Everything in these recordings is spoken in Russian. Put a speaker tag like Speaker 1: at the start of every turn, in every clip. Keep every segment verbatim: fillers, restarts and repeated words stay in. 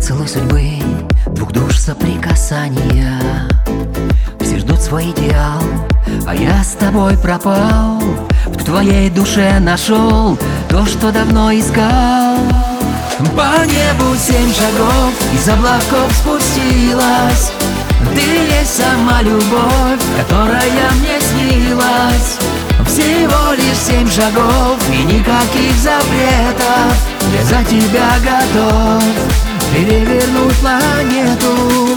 Speaker 1: Поцелуй судьбы, двух душ соприкасания. Все ждут свой идеал, а я с тобой пропал. В твоей душе нашел то, что давно искал. По небу семь шагов из облаков спустилась. Ты есть сама любовь, которая мне снилась. Всего лишь семь шагов и никаких запретов. Я за тебя готов перевернуть планету.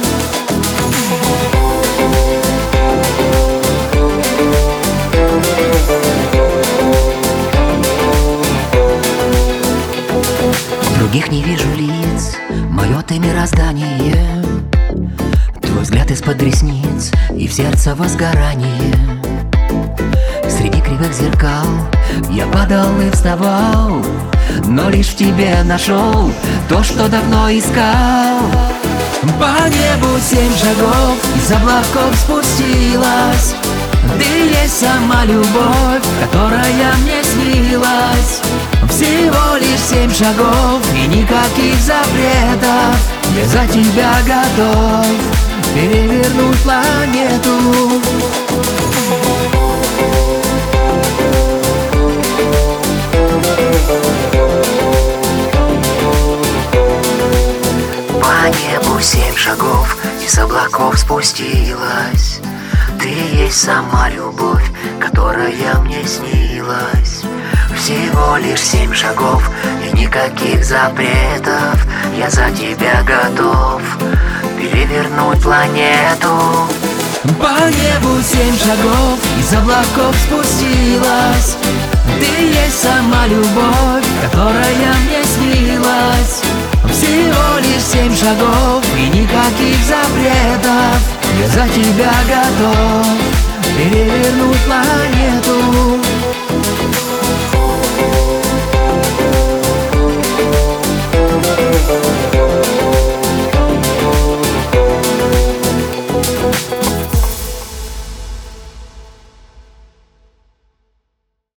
Speaker 1: Других не вижу лиц, мое ты мироздание. Твой взгляд из-под ресниц и в сердце возгорание. Среди кривых зеркал я падал и вставал, но лишь в тебе нашел то, что давно искал. По небу семь шагов из облаков спустилась. Ты есть сама любовь, которая мне снилась. Всего лишь семь шагов и никаких запретов. Я за тебя готов перевернуть планету. По небу семь шагов из облаков спустилась. Ты есть сама любовь, которая мне снилась. Всего лишь семь шагов и никаких запретов. Я за тебя готов перевернуть планету. По небу семь шагов из облаков спустилась. Ты есть сама любовь, которая мне снилась. Всего лишь семь шагов и никаких запретов. Я за тебя готов перевернуть планету.